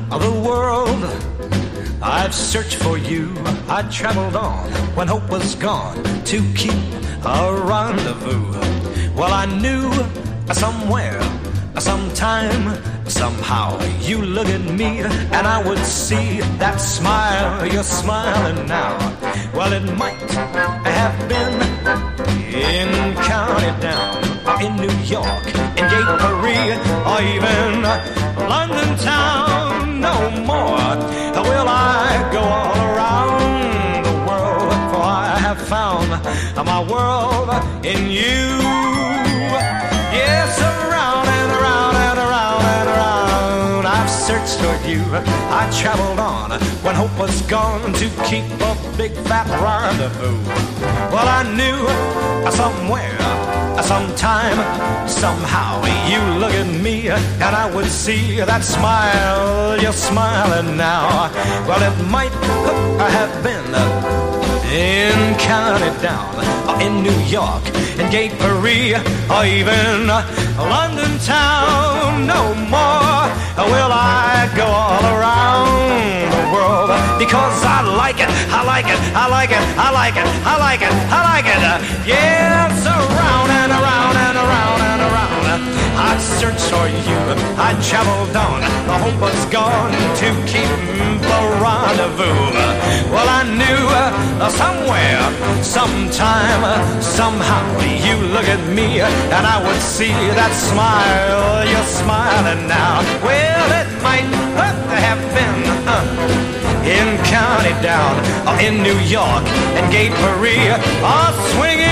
of the world. I've searched for you, I traveled on when hope was gone to keep a rendezvous. Well, I knew somewhere, sometime, somehow you look at me and I would see that smile you're smiling now. Well, it might have been in County Down, in New York, in Gay Paris, or even London town. No more will I go all around the world, for I have found my world in you. Yes, around and around and around and around I've searched for you, I traveled on when hope was gone to keep a big fat rendezvous. Well, I knew somewhere, sometime, somehow you look at me and I would see that smile you're smiling now. Well, it might have been in County Down, or in New York, in Gay Paris, or even London town. No more will I go all around the world, because I like it, I like it, I like it, I like it, I like it, I like it. Yes, around and around and around and around I searched for you, I traveled on, the hope was gone to keep the rendezvous. Well, I knew somewhere, sometime, somehow you look at me and I would see that smile you're smiling now. Well, it might have been in County Down, or in New York, in Gay Paris, or swinging